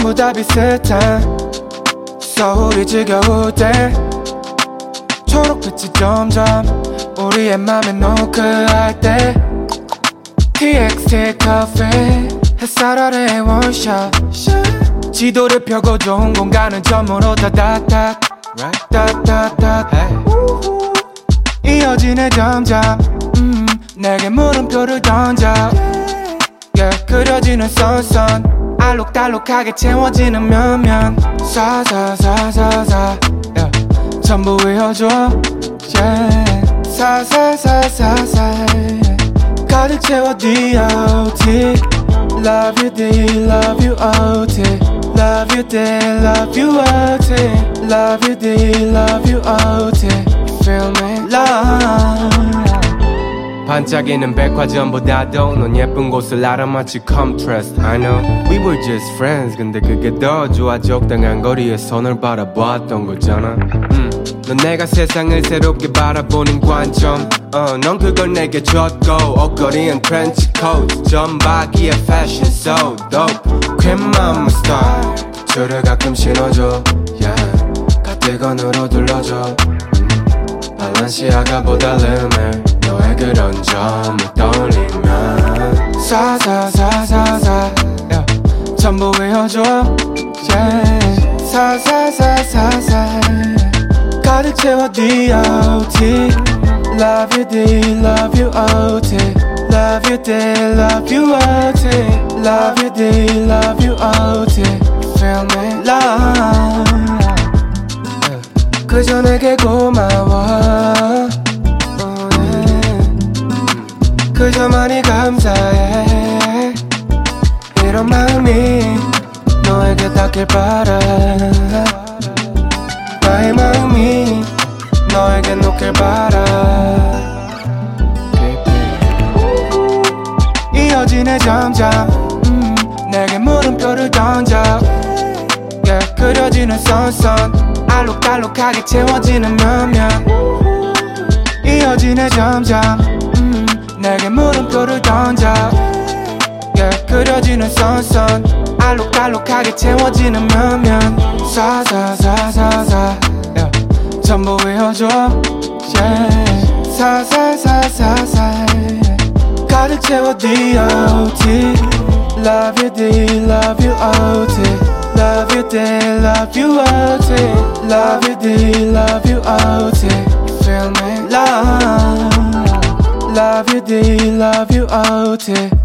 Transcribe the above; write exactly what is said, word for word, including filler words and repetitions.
전부 다 비슷한 서울이 지겨울 때 초록빛이 점점 우리의 맘에 노크할 때 티엑스티 커피 햇살 아래의 원샷 지도를 펴고 좋은 공간은 전부로 다닥닥 다닥닥 이어지네 점점 음, 내게 물음표를 던져 yeah, 그려지는 선선 알록달록하게 채워지는 면면 사사사사사 yeah, 전부 외워줘 yeah. 사사사사사 yeah. 가득 채워 디 오 티 Love you D, love you O T Love you D, love you O T Love you D, love you O T Feel me, love 반짝이는 백화점보다도 넌 예쁜 곳을 알아마치 come dressed I know we were just friends 근데 그게 더 좋아 적당한 거리에 손을 바라보았던 거잖아 음. 넌 내가 세상을 새롭게 바라보는 관점 어, 넌 그걸 내게 줬고 옷걸이엔 트렌치 코트 점박이의 fashion so dope 쾌맘 my star 저를 가끔 신어줘 yeah. 가디건으로 둘러줘 음. 발란시아가보다 르멜 너의 그런 점을 떠올리면 사사사사사 yeah. 전부 외워줘 yeah. 사사사사사 가득 채워 디 오 티 Love you D, love you O T Love you D, love you O T Love you D, love you O T Feel me, love yeah. 그저 내게 고마워 그저 많이 감사해 이런 마음이 너에게 닿길 바라 나의 마음이 너에게 놓길 바라 이어지네 점점 음, 내게 물음표를 던져 yeah, 그려지는 선선 알록달록하게 채워지는 면면 이어지네 점점 음, 내게 물음표를 던져 yeah, 그려지는 선선 알록달록하게 채워지는 면면 사사사사사 yeah, 전부 외워줘 yeah. 사사사사사 yeah. 가득 채워 디 오 티 Love you D, love you O T Love you D, love you O T Love you D, love you O T Feel me, love Love you D, love you O T